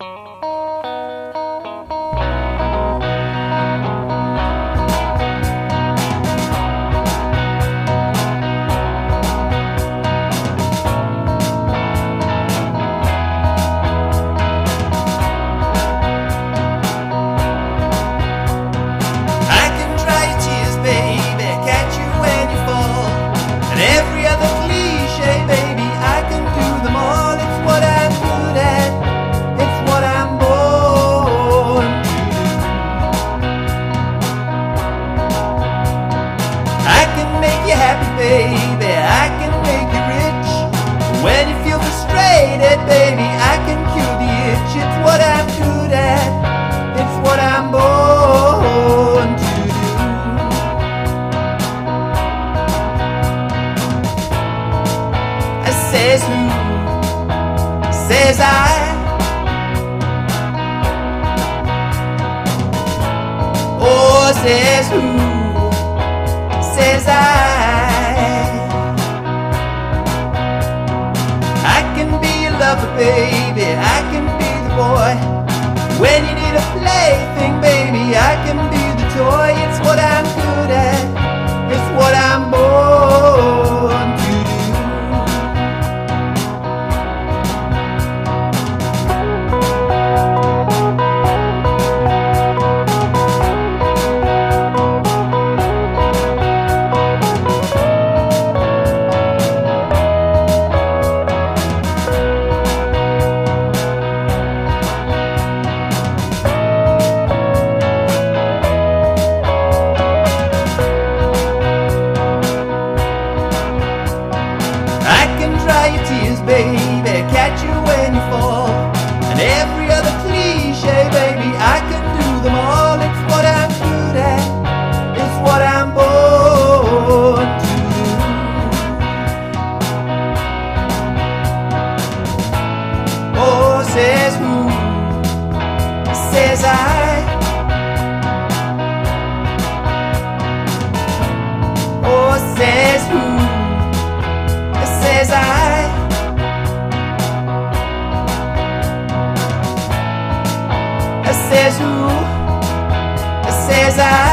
Baby, I can make you rich. When you feel frustrated, baby, I can cure the itch. It's what I'm good at, it's what I'm born to do. Says who? Says I. Oh, says who? Says I can be your lover, baby, I can be the boy. When you need a plaything, baby, I can be the toy. It's what I'm good at, it's what I'm born to baby, catch you when you fall. And every other cliche, baby, I can do them all. It's what I'm good at, it's what I'm born to do. Oh, says who? Says I. Oh, says who? Says I. Says who? Says I.